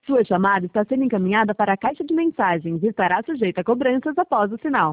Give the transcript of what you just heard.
Sua chamada está sendo encaminhada para a caixa de mensagens e estará sujeita a cobranças após o sinal.